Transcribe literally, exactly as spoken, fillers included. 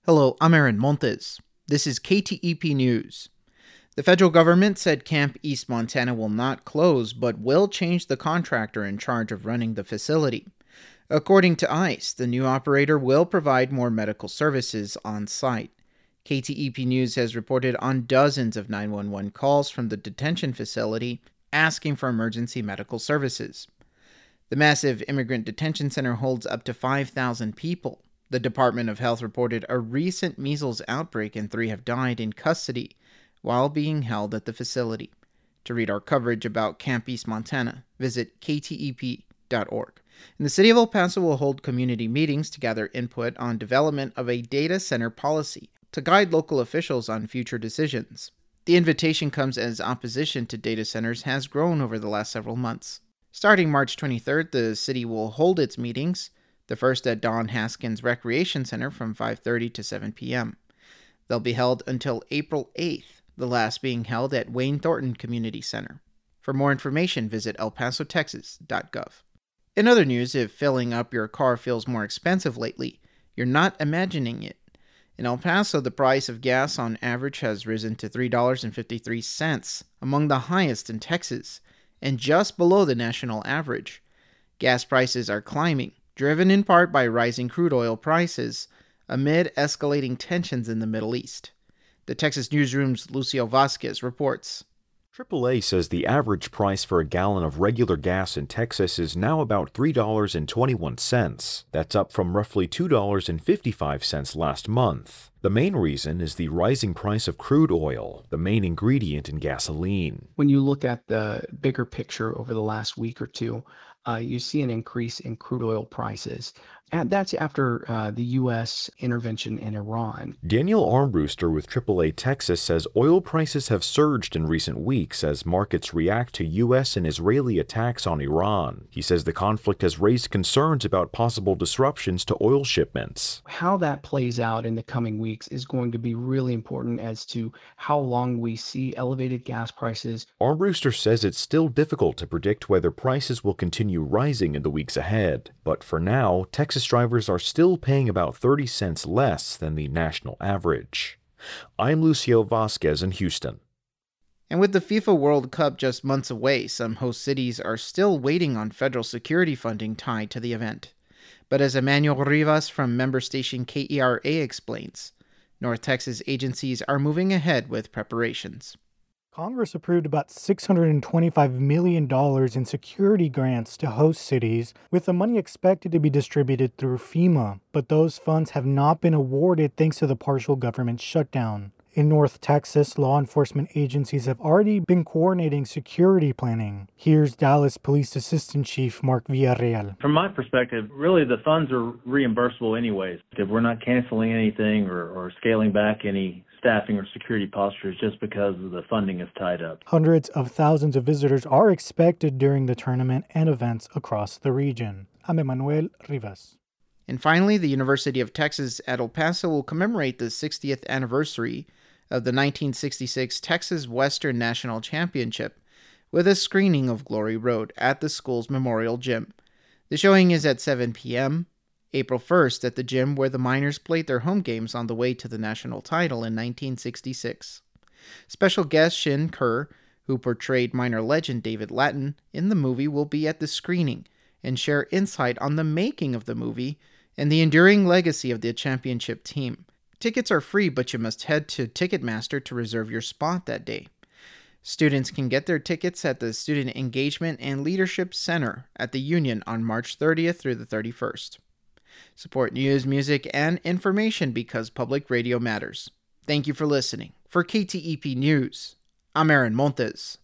Hello, I'm Aaron Montes. This is K T E P News. The federal government said Camp East Montana will not close, but will change the contractor in charge of running the facility. According to ICE, the new operator will provide more medical services on site. K T E P News has reported on dozens of nine one one calls from the detention facility asking for emergency medical services. The massive immigrant detention center holds up to five thousand people. The Department of Health reported a recent measles outbreak and three have died in custody while being held at the facility. To read our coverage about Camp East Montana, visit K T E P dot org. And the City of El Paso will hold community meetings to gather input on development of a data center policy to guide local officials on future decisions. The invitation comes as opposition to data centers has grown over the last several months. Starting March twenty-third, the city will hold its meetings, the first at Don Haskins Recreation Center from five thirty to seven p.m. They'll be held until April eighth, the last being held at Wayne Thornton Community Center. For more information, visit el paso texas dot gov. In other news, if filling up your car feels more expensive lately, you're not imagining it. In El Paso, the price of gas on average has risen to three dollars and fifty-three cents, among the highest in Texas, and just below the national average. Gas prices are climbing, driven in part by rising crude oil prices amid escalating tensions in the Middle East. The Texas Newsroom's Lucio Vasquez reports. triple A says the average price for a gallon of regular gas in Texas is now about three dollars and twenty-one cents. That's up from roughly two dollars and fifty-five cents last month. The main reason is the rising price of crude oil, the main ingredient in gasoline. When you look at the bigger picture over the last week or two, uh, you see an increase in crude oil prices. And that's after uh, the U S intervention in Iran. Daniel Armbruster with triple A Texas says oil prices have surged in recent weeks as markets react to U S and Israeli attacks on Iran. He says the conflict has raised concerns about possible disruptions to oil shipments. How that plays out in the coming weeks is going to be really important as to how long we see elevated gas prices. Armbruster says it's still difficult to predict whether prices will continue rising in the weeks ahead. But for now, Texas drivers are still paying about thirty cents less than the national average. I'm Lucio Vasquez in Houston. And with the FIFA World Cup just months away, some host cities are still waiting on federal security funding tied to the event. But as Emmanuel Rivas from member station K E R A explains, North Texas agencies are moving ahead with preparations. Congress approved about six hundred twenty-five million dollars in security grants to host cities, with the money expected to be distributed through FEMA, but those funds have not been awarded thanks to the partial government shutdown. In North Texas, law enforcement agencies have already been coordinating security planning. Here's Dallas Police Assistant Chief Mark Villarreal. From my perspective, really the funds are reimbursable anyways. If we're not canceling anything or, or scaling back any staffing or security postures just because the funding is tied up. Hundreds of thousands of visitors are expected during the tournament and events across the region. I'm Emmanuel Rivas. And finally, the University of Texas at El Paso will commemorate the sixtieth anniversary of the nineteen sixty-six Texas Western National Championship with a screening of Glory Road at the school's Memorial Gym. The showing is at seven p.m. April first at the gym where the Miners played their home games on the way to the national title in nineteen sixty-six. Special guest Shin Kerr, who portrayed Miner legend David Lattin in the movie, will be at the screening and share insight on the making of the movie and the enduring legacy of the championship team. Tickets are free, but you must head to Ticketmaster to reserve your spot that day. Students can get their tickets at the Student Engagement and Leadership Center at the Union on March thirtieth through the thirty-first. Support news, music, and information because public radio matters. Thank you for listening. For K T E P News, I'm Aaron Montes.